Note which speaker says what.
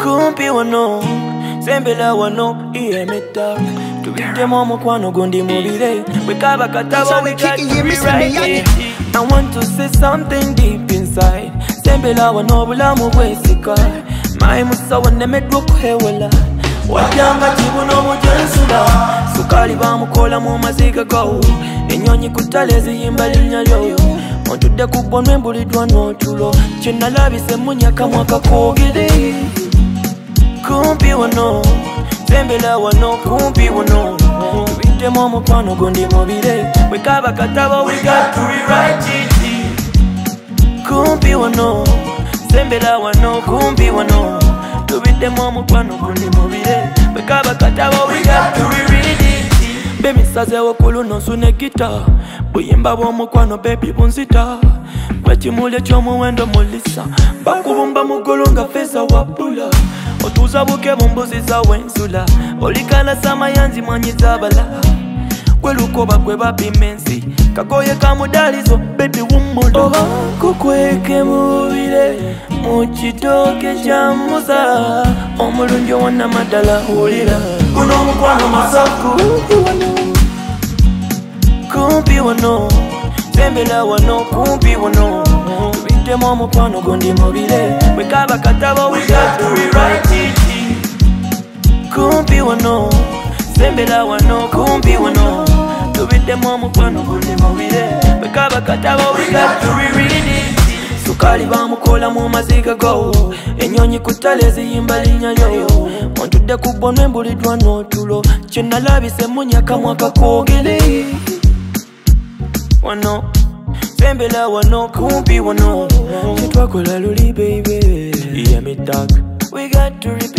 Speaker 1: Kumpi wano, sembela wano, iye metak. Tubite momo kwano gondi mobile. Wekaba kataba we got to rewrite it. I want to say something deep inside. Sembela wano bulamu bwesika. Mai musawa nemedwa kuhewala. Wadyanga kibuno mujensula. Sukali bamukola mu maziga go. Enyonyi kutalezi yimba linnya lyo. Ontudde kubonwe embulidwa n'otulo. Kyenalabise munyaka mwaka koogere. Kumpi wano, sembela wano, kumpi wano. Tubitemu omukwano gundi mubire. Wekaba kataba we got to rewrite it. Kumpi wano, sembela wano, kumpi wano. Tubitemu omukwano gundi mubire. Wekaba kataba we got to rewrite it. Baby sazewo kuluno sune gita. Buyimba bw'omukwano baby bunzita. Wekimuli ekyomuwendo mulisa. Bakubumba mugulu nga feza wapula. Otuza buke mumbuzi za wensula. Olikana samayanzi mwanyi zabala. Kwelukoba kwe bapimensi. Kagoye kamudalizo baby wumula. Oba kukweke mubire mukitoke kyamuza. Omulungi wonna madala hulira. Guno mukwano masaku. Kumpi wano, sembela wano, kumpi wano. Tubitemu omukwano gundi mubire. Wekaba kataba we got to rewrite it. Kumpi wano, sembela wano, kumpi wano. Tubitemu omukwano gundi mubire. Wekaba kataba we got to rewrite it. Sukali bamukola mu maziga go. Enyonyi kutalezi yimba linnya lyo. Ontudde kubonwe embulidwa n'otulo. Kyenalabise munyaka mwaka koogere. Wano, sembela wano, kumpi wano. Chitwakola luli baby. Yeah, me talk. We got to